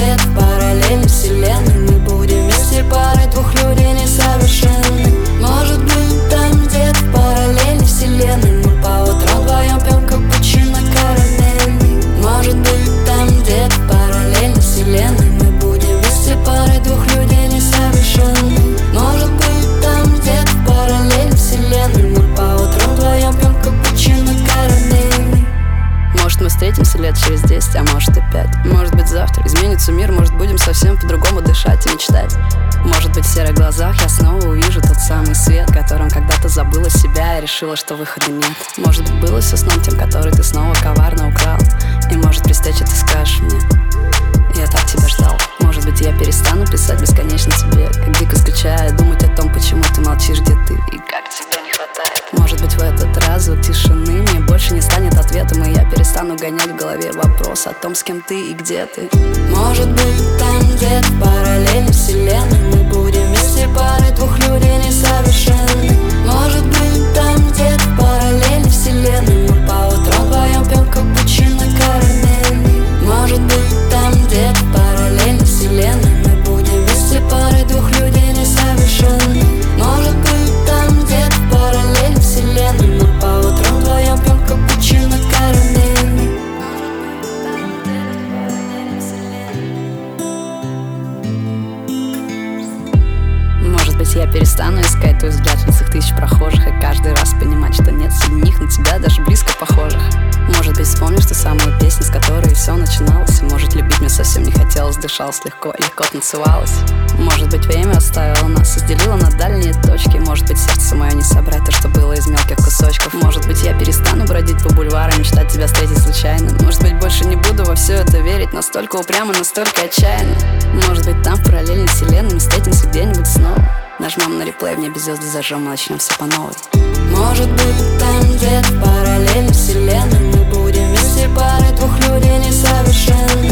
где-то в параллельной вселенной мы будем вместе парой двух людей несовершенных. Может быть, там где-то в параллельной вселенной мы по утрам вдвоем пьем капучино карамельный. Может быть, там где-то в параллельной вселенной мы будем вместе парой двух людей несовершенных. Может быть, там где-то в параллельной вселенной мы по утрам вдвоем пьем капучино карамельный. Может, мы встретимся лет через 10, а может и 5. Может быть, завтра изменится мир, может, будем совсем по-другому дышать и мечтать. Может быть, в серых глазах я снова увижу тот самый свет, которым когда-то забыла себя и решила, что выхода нет. Может быть, было все сном тем, который ты снова коварно украл. И может, при встрече ты скажешь мне: я так тебя ждал. Может быть, я перестану писать бесконечно тебе, как дико скучая, думать о том, почему ты молчишь, где ты и как тебя не хватает. Может быть, в этот раз звук тишины мне больше не станет ответом, и я перестану гонять в голове вопрос о том, с кем ты и где ты. Может быть, там где-то в параллельной вселенной мы будем вместе парой двух людей несовершенных. Может быть, там где-то в параллельной вселенной мы по утрам вдвоем пьем капучино карамельный. Может быть, там где-то в параллельной вселенной мы будем вместе парой двух людей несовершенных. Может быть, там где-то в параллельной вселенной мы по утрам вдвоем пьем капучино карамельный. Может быть, я перестану искать твой взгляд в лицах тысяч прохожих и каждый раз понимать, что нет среди них на тебя даже близко похожих. Может быть, вспомнишь ту самую песню, с которой все начиналось. И может, любить мне совсем не хотелось, дышалось легко, легко танцевалось. Может быть, время оставило нас, разделило на дальние точки. Может быть, сердце мое не собрать то, что было из мелких кусочков. Может быть, я перестану бродить по бульварам, мечтать тебя встретить случайно. Может быть, больше не буду во все это верить, настолько упрямо, настолько отчаянно. Может быть, там в параллельной вселенной мы встретимся где-нибудь снова. Нажмем на реплей, в небе звезды зажжем и начнем все по новой. Может быть, там где-то в параллельной вселенной мы будем вместе парой двух людей несовершенных.